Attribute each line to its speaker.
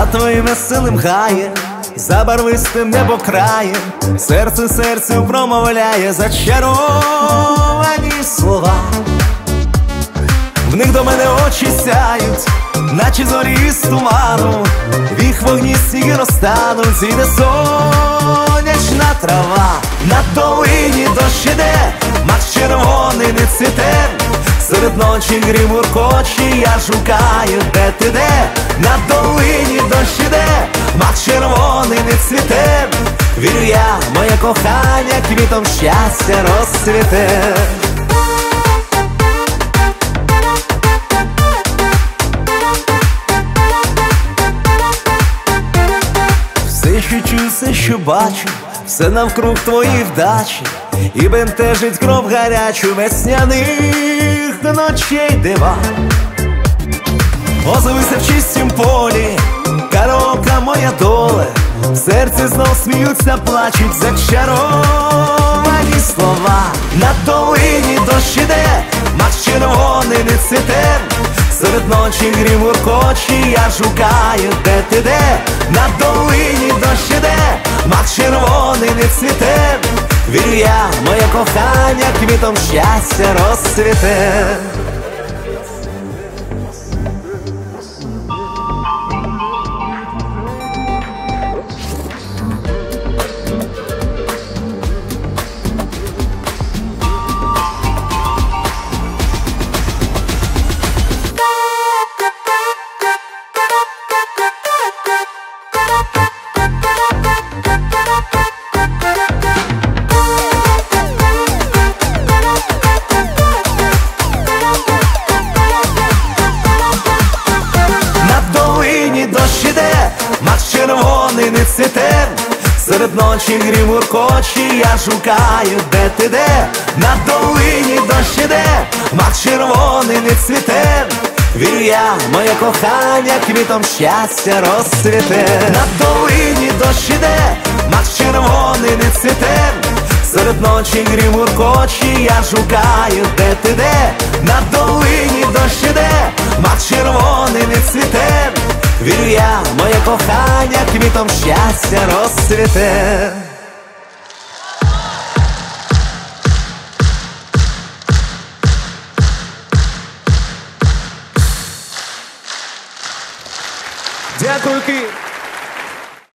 Speaker 1: твоїм веселим гаєм, за барвистим небокраєм, серце серцю промовляє зачаровані слова. В них до мене очі сяють, наче зорі з туману, в їх вогні сніги розтануть, зійде сонячна трава. На долині дощ іде, мак червоний не цвіте, серед ночі грім гуркоче, я шукаю, де ти де. На долині дощ іде, мак червоний не цвіте, вірю я, моє кохання квітом щастя розцвіте. Все, що чую, все, що бачу, все навкруг твої вдачі, і бентежить кров гарячу весняних ночей дива. Озовися в чистім полі, караока моя доле, в серці знов сміються, плачуть зачаровані слова. На долині дощ іде, мак червоний не цвіте, серед ночі грім гуркоче, я шукаю, де ти де. На долині дощ іде, мак червоний не цвіте, вірю я, моє кохання квітом щастя розцвіте. Дощ іде, мак червоний не цвіте, серед ночі грім гуркоче, я шукаю, де ти де. На долині дощ іде, мак червоний не цвіте, вірю я, моє кохання квітом щастя розцвіте. На долині дощ іде, мак червоний не цвіте, серед ночі грім гуркоче, я шукаю, де ти де. На долині дощ іде, мак червоний не цвіте, вірю я, моє кохання квітом щастя розцвіте. Дякую, Київ!